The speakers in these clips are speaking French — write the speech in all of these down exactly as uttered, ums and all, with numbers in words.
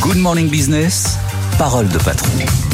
Good Morning Business, parole de patron.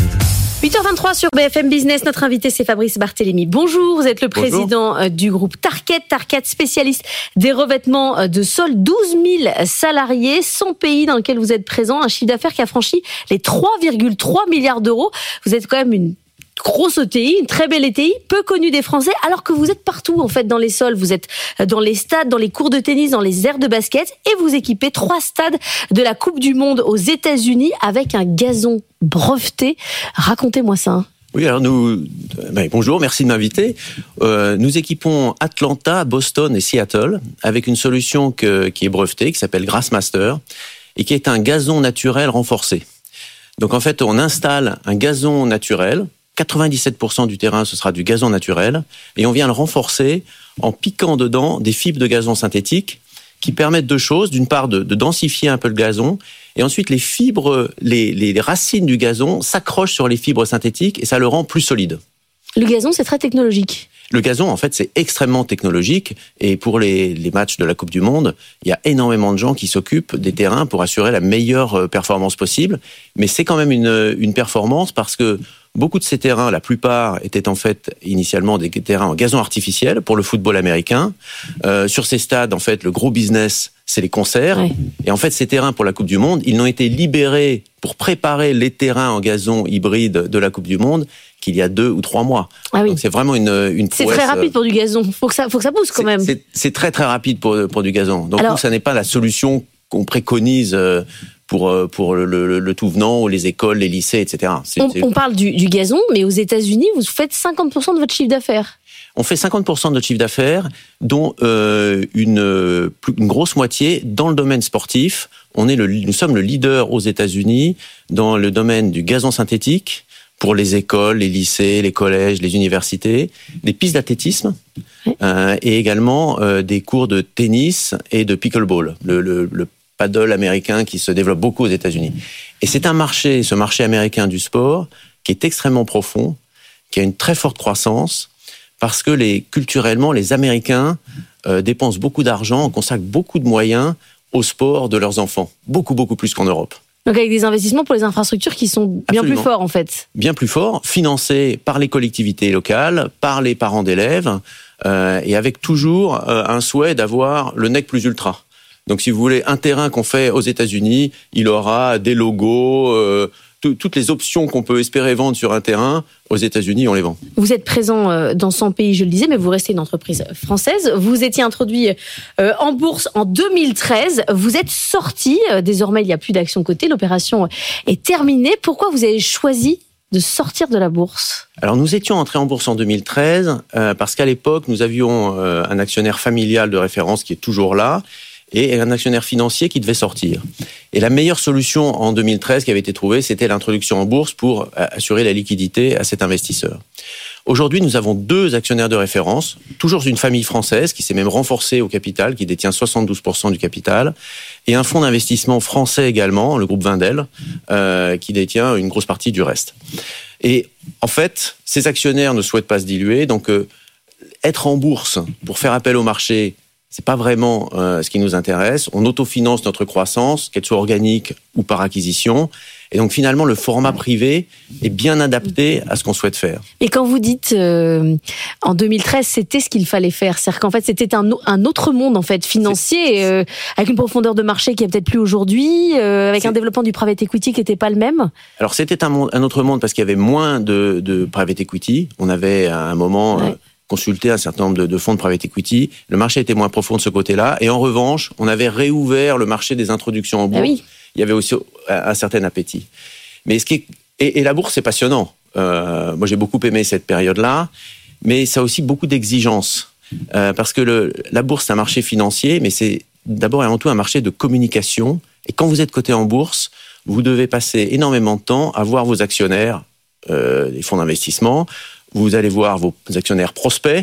huit heures vingt-trois sur B F M Business. Notre invité, c'est Fabrice Barthélémy. Bonjour, vous êtes le président Bonjour. du groupe Tarkett. Tarkett, spécialiste des revêtements de sol. douze mille salariés, cent pays dans lesquels vous êtes présent. Un chiffre d'affaires qui a franchi les trois virgule trois milliards d'euros. Vous êtes quand même une grosse E T I, une très belle E T I, peu connue des Français, alors que vous êtes partout en fait dans les sols. Vous êtes dans les stades, dans les cours de tennis, dans les aires de basket, et vous équipez trois stades de la Coupe du Monde aux États-Unis avec un gazon breveté. Racontez-moi ça. Oui, alors nous, ben bonjour, merci de m'inviter. Euh, nous équipons Atlanta, Boston et Seattle avec une solution que, qui est brevetée, qui s'appelle Grassmaster, et qui est un gazon naturel renforcé. Donc en fait, on installe un gazon naturel. quatre-vingt-dix-sept pour cent du terrain, ce sera du gazon naturel, et on vient le renforcer en piquant dedans des fibres de gazon synthétique qui permettent deux choses. D'une part, de, de densifier un peu le gazon, et ensuite les fibres, les, les racines du gazon s'accrochent sur les fibres synthétiques et ça le rend plus solide. Le gazon, c'est très technologique. Le gazon, en fait, c'est extrêmement technologique, et pour les, les matchs de la Coupe du Monde, il y a énormément de gens qui s'occupent des terrains pour assurer la meilleure performance possible. Mais c'est quand même une, une performance parce que beaucoup de ces terrains, la plupart, étaient en fait initialement des terrains en gazon artificiel pour le football américain. Euh, sur ces stades, en fait, le gros business, c'est les concerts. Oui. Et en fait, ces terrains pour la Coupe du Monde, ils n'ont été libérés pour préparer les terrains en gazon hybride de la Coupe du Monde qu'il y a deux ou trois mois. Ah oui. Donc c'est vraiment une, une prouesse. C'est très rapide pour du gazon. Faut que ça, faut que ça pousse quand même. C'est, c'est très très rapide pour, pour du gazon. Donc Alors, nous, ça n'est pas la solution qu'on préconise pour, pour le, le, le tout venant, ou les écoles, les lycées, et cetera. C'est, on, c'est... on parle du, du gazon, mais aux États-Unis, vous faites cinquante pour cent de votre chiffre d'affaires. On fait cinquante pour cent de notre chiffre d'affaires, dont euh, une, une grosse moitié dans le domaine sportif. On est le, nous sommes le leader aux États-Unis dans le domaine du gazon synthétique pour les écoles, les lycées, les collèges, les universités, des pistes d'athlétisme euh, et également euh, des cours de tennis et de pickleball, le, le, le paddle américain qui se développe beaucoup aux États-Unis. Et c'est un marché, ce marché américain du sport, qui est extrêmement profond, qui a une très forte croissance, parce que les, culturellement, les Américains euh, dépensent beaucoup d'argent, consacrent beaucoup de moyens au sport de leurs enfants. Beaucoup, beaucoup plus qu'en Europe. Donc avec des investissements pour les infrastructures qui sont bien Absolument. plus forts, en fait. Bien plus forts, financés par les collectivités locales, par les parents d'élèves, euh, et avec toujours euh, un souhait d'avoir le nec plus ultra. Donc si vous voulez, un terrain qu'on fait aux États-Unis, il aura des logos, euh, toutes les options qu'on peut espérer vendre sur un terrain, aux États-Unis, on les vend. Vous êtes présent dans cent pays, je le disais, mais vous restez une entreprise française. Vous étiez introduit en bourse en deux mille treize. Vous êtes sorti. Désormais, il n'y a plus d'action cotée. L'opération est terminée. Pourquoi vous avez choisi de sortir de la bourse ? Alors, nous étions entrés en bourse en deux mille treize euh, parce qu'à l'époque, nous avions euh, un actionnaire familial de référence qui est toujours là, et un actionnaire financier qui devait sortir. Et la meilleure solution en deux mille treize qui avait été trouvée, c'était l'introduction en bourse pour assurer la liquidité à cet investisseur. Aujourd'hui, nous avons deux actionnaires de référence, toujours une famille française qui s'est même renforcée au capital, qui détient soixante-douze pour cent du capital, et un fonds d'investissement français également, le groupe Wendel, euh, qui détient une grosse partie du reste. Et en fait, ces actionnaires ne souhaitent pas se diluer, donc euh, être en bourse pour faire appel au marché, c'est pas vraiment euh, ce qui nous intéresse. On autofinance notre croissance, qu'elle soit organique ou par acquisition. Et donc finalement, le format privé est bien adapté à ce qu'on souhaite faire. Et quand vous dites euh, en deux mille treize, c'était ce qu'il fallait faire, c'est-à-dire qu'en fait c'était un, un autre monde en fait financier, euh, avec une profondeur de marché qui est peut-être plus aujourd'hui, euh, avec c'est... un développement du private equity qui n'était pas le même. Alors c'était un, monde, un autre monde parce qu'il y avait moins de, de private equity. On avait à un moment ouais. euh, consulté un certain nombre de, de fonds de private equity. Le marché était moins profond de ce côté-là. Et en revanche, on avait réouvert le marché des introductions en bourse. Ah oui. Il y avait aussi un certain appétit. Mais ce qui est... et, et la bourse, c'est passionnant. Euh, moi, j'ai beaucoup aimé cette période-là, mais ça a aussi beaucoup d'exigences. Euh, parce que le, la bourse, c'est un marché financier, mais c'est d'abord et avant tout un marché de communication. Et quand vous êtes coté en bourse, vous devez passer énormément de temps à voir vos actionnaires, euh, les fonds d'investissement. Vous allez voir vos actionnaires prospects.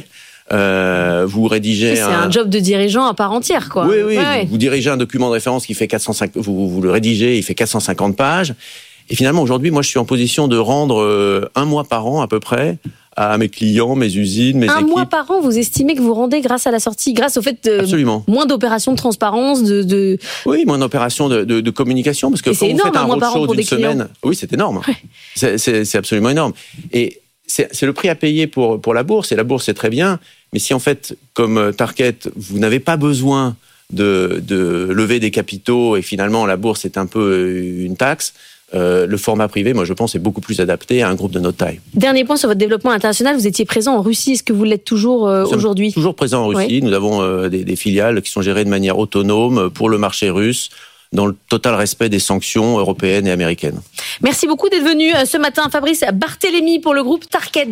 Euh, vous rédigez c'est un... un job de dirigeant à part entière, quoi. Oui, oui. Ouais. Vous, vous dirigez un document de référence qui fait quatre cent cinquante. Vous, vous le rédigez, il fait quatre cent cinquante pages. Et finalement, aujourd'hui, moi, je suis en position de rendre euh, un mois par an à peu près à mes clients, mes usines, mes Un équipes. mois par an, vous estimez que vous rendez grâce à la sortie, grâce au fait de Absolument. moins d'opérations de transparence, de, de... Oui, moins d'opérations de, de, de communication, parce que Et quand c'est vous énorme, faites un un mois par an roadshow pour d'une des clients. semaine, oui, c'est énorme. Ouais. C'est, c'est, c'est absolument énorme. Et c'est, c'est le prix à payer pour pour la bourse. Et la bourse, c'est très bien, mais si en fait, comme Tarkett, vous n'avez pas besoin de de lever des capitaux et finalement la bourse est un peu une taxe. Euh, le format privé, moi je pense, est beaucoup plus adapté à un groupe de notre taille. Dernier point sur votre développement international, vous étiez présent en Russie, est-ce que vous l'êtes toujours euh, aujourd'hui ? Toujours présent en Russie, oui. Nous avons euh, des, des filiales qui sont gérées de manière autonome pour le marché russe, dans le total respect des sanctions européennes et américaines. Merci beaucoup d'être venu ce matin, Fabrice Barthélémy, pour le groupe Tarkett.